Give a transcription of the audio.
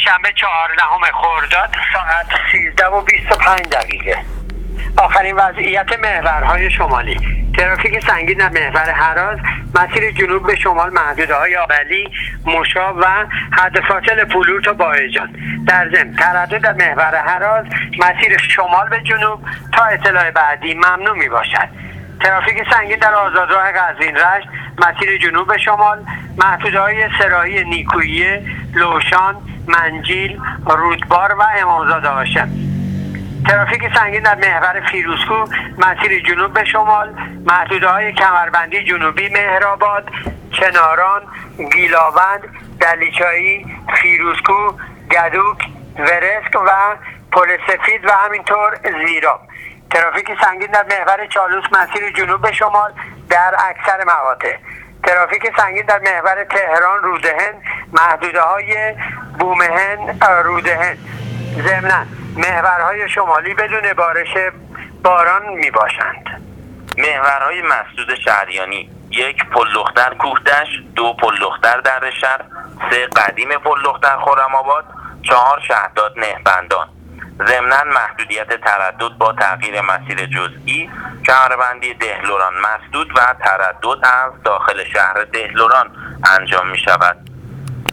شنبه 14 خرداد ساعت 13:25. آخرین وضعیت محورهای شمالی. ترافیک سنگین در محور هراز، مسیر جنوب به شمال محدوده‌های آبلی، مشا و حد فاصل پولور تا باهجان. در ضمن تردد در محور هراز، مسیر شمال به جنوب تا اطلاع بعدی ممنوع می باشد. ترافیک سنگین در آزادراه قزوین رشت، مسیر جنوب به شمال، محدوده‌های سراحی نیکویی، لوشان، منجیل، رودبار و امامزاده هاشم. ترافیک سنگین در محور فیروزکو، مسیر جنوب به شمال، محدوده‌های کمربندی جنوبی مهرآباد، کناران، گیلاوند، دلیچایی، فیروزکو، گدوک، ورسک و پل سفید و همینطور زیراب. ترافیک سنگین در محور چالوس، مسیر جنوب به شمال در اکثر مقاطع. ترافیک سنگین در محور تهران رودهن، محدوده‌های بومهن رودهن. ضمناً محورهای شمالی بدون بارش باران می باشند. محورهای مسدود شهریانی: 1 پل لختر کوهدشت، 2 پل لختر دره-شهر، 3 قدیم پل لختر خرم‌آباد، 4 شهداد نهبندان. ضمناً محدودیت تردد با تغییر مسیر جزئی، کمربندی دهلوران مسدود و تردد از داخل شهر دهلوران انجام می شود.